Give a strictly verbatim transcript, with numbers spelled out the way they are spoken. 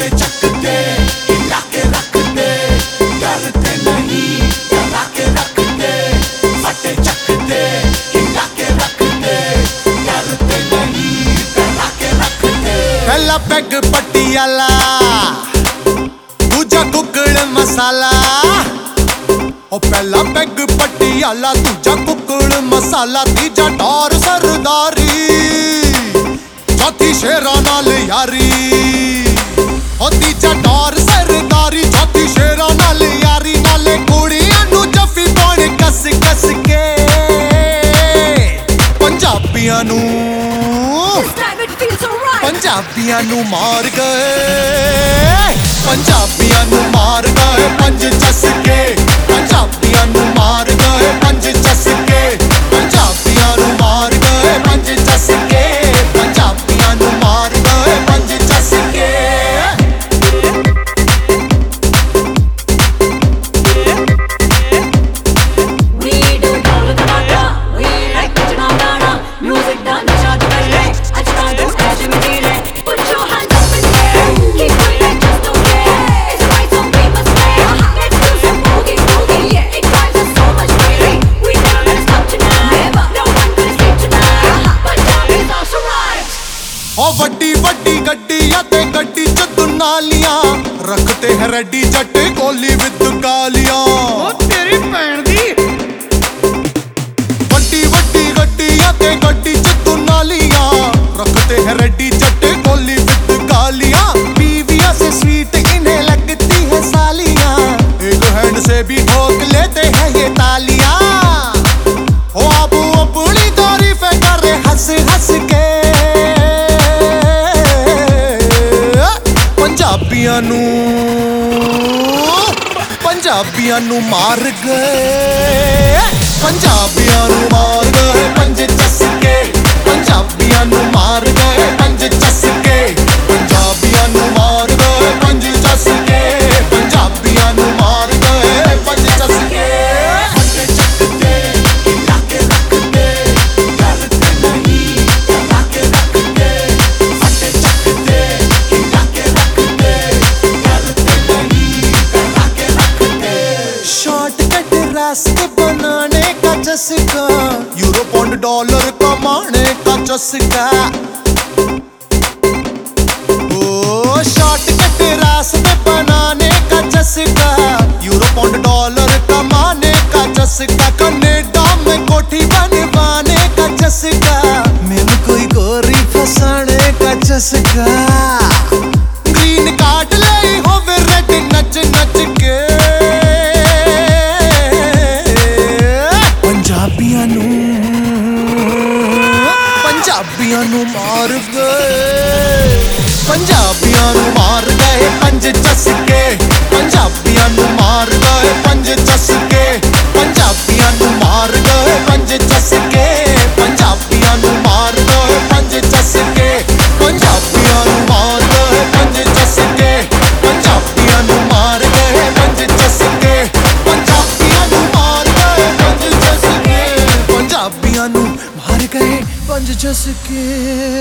फटे चकते हिला के रख दे, डरते नहीं डरा के रख दे, फटे चकते हिला के रख दे, डरते नहीं डरा के रख दे। पहला पैग पटियाला, दूजा कुकड़ मसाला। ओ पहला पैग पटियाला, दूजा कुकड़ मसाला, तीजा डॉर सरदारी, चौथी शेरा नाल यारी। ओ तीजा डॉर सरदारी, चौथी शेरा नाल यारी, नाले कुड़ियां नू जफ्फी पाउण कस कस के। पंजाबियां नू पंजाबियां नू मार गए, पंजाबियां नू मार गए पंज चस के, पंजाबियां नू मार गए पंज चस के, पंजाबियां नू मार गए पंज चस के, पंजाबियां नू मार गए पंज चस के। ओ वड्डी वड्डी गड्डियां ते गड्डी च दुनालियां, रखते हैं रेडी जट कोली विद गालियां। ओ तेरी भैन दी वड्डी वड्डी गड्डियां ते गड्डी च दुनालियां, रखते हैं रेडी जट कोली विद गालियां। बीवियां से स्वीट इन्हें लगती है सालियां, एक हैंड से भी ठोक लेते हैं ये तालियां। ओ आबू अपनी तारीफें कर रहे हंस हंस के, पंजाबियां नू पंजाबियां नू मार गए, पंजाबियां नू मार गए पंज चस के, पंजाबियां नू मार गए पंज चस के, पंजाबियां नू मार गए पंज चस के, पंजाबियां नू मार गए पंज चस के। फटे चकते हिला के रख दे, डरते नहीं डरा के रख दे, फटे चकते हिला के रख दे, डरते नहीं डरा के रख दे। शॉर्टकट रास्ते बनाने का चस्का, यूरो पौंड डॉलर कमाने का चस्का। ओ शॉर्टकट रास्ते बनाने का चस्का, यूरो पौंड डॉलर कमाने का चस्का। कनेडा में कोठी बनवाने का चस्का, मैंने कोई गोरी फसाने का चस्का। ग्रीन कार्ड ले हो रेड नच नच के, पंजाबियां नू पंजाबियां नू मार गए, पंजाबियां नू मार गए पंज चस के, पंजाबियां नू मार गए पंज चस के, पंजाबियां नू मार गए पंज चस के, पंजाबियां नू मार गए पंज चस के, पंजाबियां नू मार गए पंज चस के, पंजाबियां नू मार गए पंज चस के, पंजाबियां नू मार गए पंज चस के, पंजाबियां नू मार गए पंज चस के।